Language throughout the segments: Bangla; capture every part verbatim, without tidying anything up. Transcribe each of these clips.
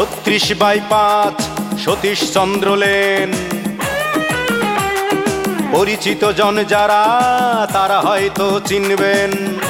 ছত্রিশ বাই পাঁচ সতীশ চন্দ্র লেন। পরিচিত জন যারা তারা হয়তো চিনবেন।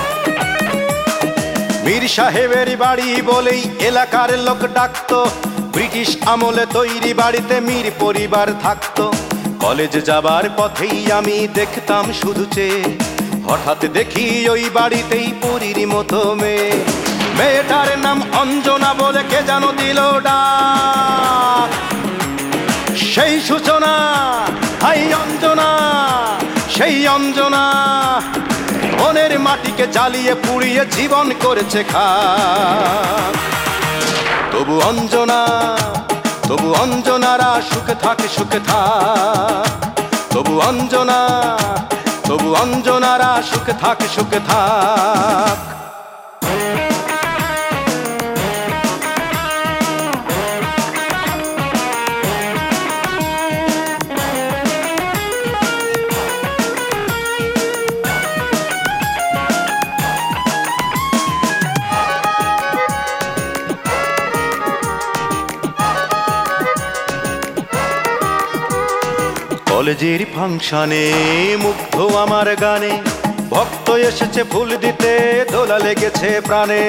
মীর সাহেবের বাড়ি বলেই এলাকার লোক ডাকতো। ব্রিটিশ আমলে তৈরি বাড়িতে মীর পরিবার থাকতো। কলেজ যাবার পথেই আমি দেখতাম শুধু চেয়ে, হঠাৎ দেখি ওই বাড়িতেই পরীর মতো মেয়ে। মেয়েটার নাম অঞ্জনা বলে কে যেন দিল ডাক। সেই সূচনা, হাই অঞ্জনা, সেই অঞ্জনা মনের মাটিকে জ্বালিয়ে পুড়িয়ে জীবন করেছে খাক। তবু অঞ্জনা, তবু অঞ্জনারা সুখে থাকে, সুখে থাক। তবু অঞ্জনা, তবু অঞ্জনারা সুখে থাকে, সুখে থাক। কলেজের ফাংশনে মুগ্ধ আমার গানে, ভক্ত এসেছে ফুল দিতে, দোলা লেগেছে প্রাণে।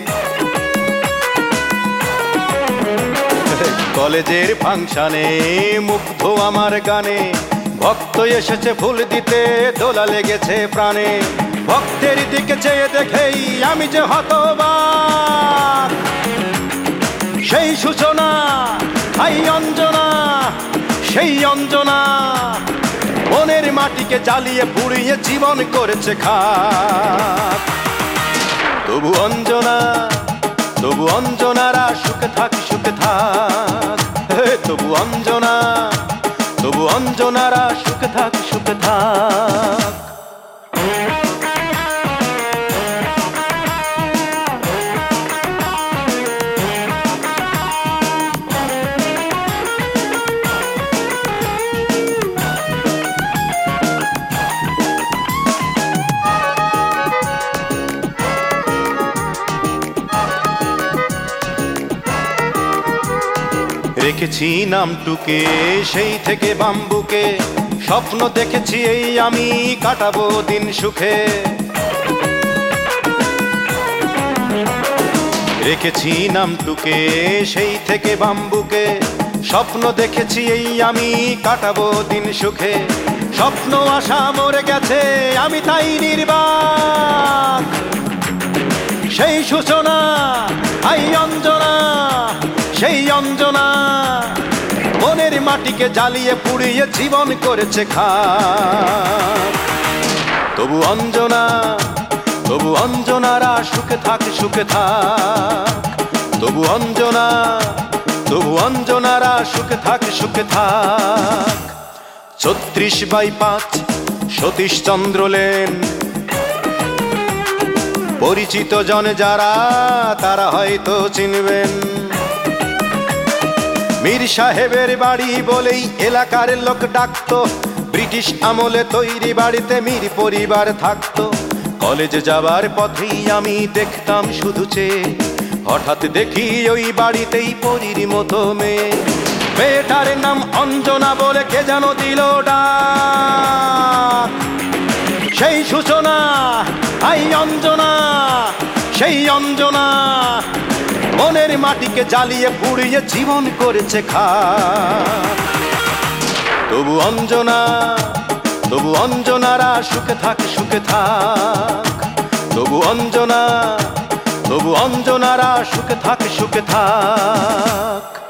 কলেজের ফাংশনে মুগ্ধ আমার গানে, ভক্ত এসেছে ফুল দিতে, দোলা লেগেছে প্রাণে। ভক্তের দিকে চেয়ে দেখেই আমি যে হতবাক। সেই সূচনা, হাই অঞ্জনা, সেই অঞ্জনা মনের মাটিকে জ্বালিয়ে পুড়িয়ে জীবন করেছে খাক। তবু অঞ্জনা, তবু অঞ্জনারা সুখে থাক, সুখে থাক। তবু অঞ্জনা, তবু অঞ্জনারা সুখে থাক, সুখে থাক। রেখেছি নামটুকে সেই থেকে বাম্বুকে, স্বপ্ন দেখেছি এই আমি কাটাবো দিন সুখে। রেখেছি নামটুকে সেই থেকে বাম্বুকে, স্বপ্ন দেখেছি এই আমি কাটাবো দিন সুখে। স্বপ্ন আশা মরে গেছে আমি তাই নির্বাক। সেই সূচনা, হাই অঞ্জনা, সেই অঞ্জনা মনের মাটিকে জ্বালিয়ে পুড়িয়ে জীবন করেছে খাক। তবু অঞ্জনা, তবু অঞ্জনারা সুখে থাক, সুখে থাক। তবু অঞ্জনা, তবু অঞ্জনারা সুখে থাক, সুখে থাক। ছত্রিশ বাই পাঁচ সতীশ চন্দ্র লেন। পরিচিত জন যারা তারা হয়তো চিনবেন। মীর সাহেবের বাড়ি বলেই এলাকার লোক ডাকতো। ব্রিটিশ আমলে তৈরি বাড়িতে মীর পরিবার থাকতো। কলেজ যাবার পথেই আমি দেখতাম শুধু চেয়ে, হঠাৎ দেখি ওই বাড়িতেই পরীর মতো মেয়ে। মেয়েটার নাম অঞ্জনা বলে কে যেন দিল ডাক। সেই সূচনা, হাই অঞ্জনা, সেই অঞ্জনা মনের মাটিকে জ্বালিয়ে পুড়িয়ে জীবন করেছে খাক। তবু অঞ্জনা, তবু অঞ্জনারা সুখে থাক, সুখে থাক। তবু অঞ্জনা, তবু অঞ্জনারা সুখে থাক, সুখে থাক।